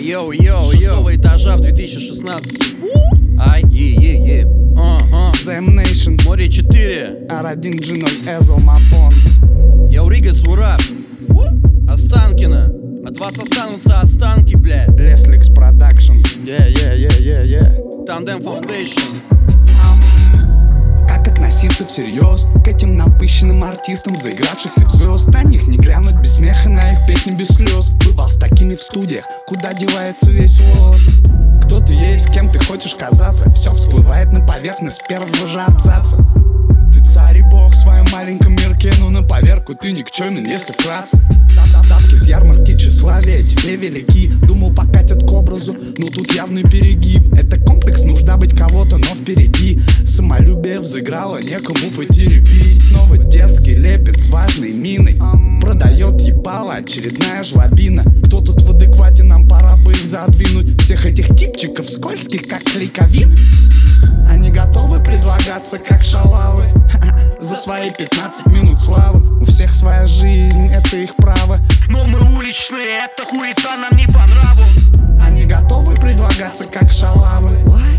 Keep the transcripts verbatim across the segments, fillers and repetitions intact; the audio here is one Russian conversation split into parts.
йоу, йоу, шестого этажа в две тысячи шестнадцатом. Ай, е-е-е. Zem Nation, Море четыре. ар один джи ноль Эзо Мафон. Я Уригас Урап. Останкино. От вас останутся останки, блядь. Лесликс Продакшн. Yeah, yeah, yeah, yeah, yeah. Тандем Foundation. Как относиться всерьез к этим напыщенным артистам, заигравшихся в звезд? На них не глянуть без смеха, на их песни без слез. Бывал с такими в студиях, куда девается весь воз. Кто ты есть, кем ты хочешь казаться? Все всплывает на поверхность с первого же абзаца. Ты царь и бог в своем маленьком мирке, но на поверку ты никчемен, если вкратце. Датки с ярмарки тщеславия тебе велики. Думал, покатят к образу, но тут явный перегиб. Это комплекс, нужда быть кого-то, но впереди. Самолюбие взыграло, некому потеребить. Снова детский лепет с важной миной. Продает ебало очередная жлобина. Кто тут в адеквате, нам пора бы их задвинуть. Всех этих типчиков скользких, как клейковин. Они готовы предлагаться, как шалавы, за свои пятнадцать минут славы. У всех своя жизнь, это их право. Но мы уличные, это хуета нам не по нраву. Они готовы предлагаться, как шалавы,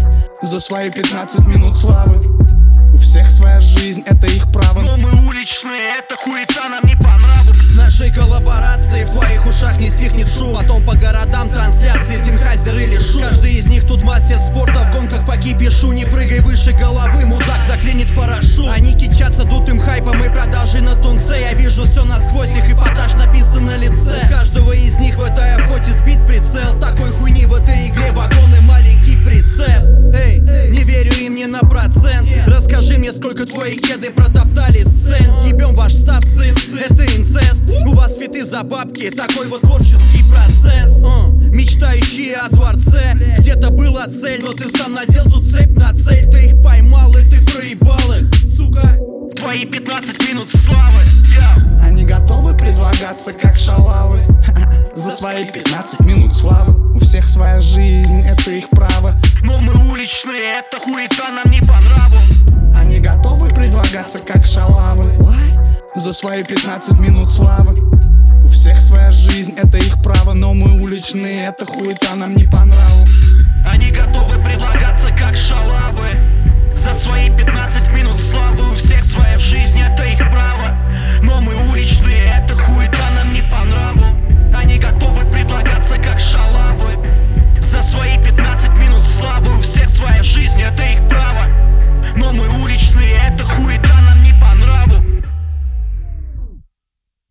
за свои пятнадцать минут славы. У всех своя жизнь, это их право. Но мы уличные, это хуета нам не по нраву. С нашей коллаборацией в твоих ушах не стихнет шум. Потом по городам трансляции Синхайзер или Шу. Каждый из них тут мастер спорта, в гонках по кипишу. Не прыгай выше головы, мудак заклинит парашют. Они кичатся дутым хайпом и продажей на тунце. Я вижу все насквозь, их эпатаж написан на лице. У каждого из них в этой охоте сбит прицел. Такой хуйни в этой игре вагон и маленький прицеп. Эй, не верю им ни на процент. Расскажи мне, сколько твои кеды протоптали сцен. Ебем ваш став, сын, это инцест. У вас фиты за бабки, такой вот творческий процесс. uh, Мечтающие о дворце. Где-то была цель, но ты сам надел ту цепь на цель. Ты их поймал и ты проебал их, сука. Твои пятнадцать минут славы, yeah. Они готовы предлагаться, как шалавы, за свои пятнадцать минут славы. У всех своя жизнь, это их право. Но мы уличные, это хуета нам не по нраву. Они готовы предлагаться, как шалавы, за свои пятнадцать минут славы. У всех своя жизнь, это их право. Но мы уличные, это хуета нам не по нраву.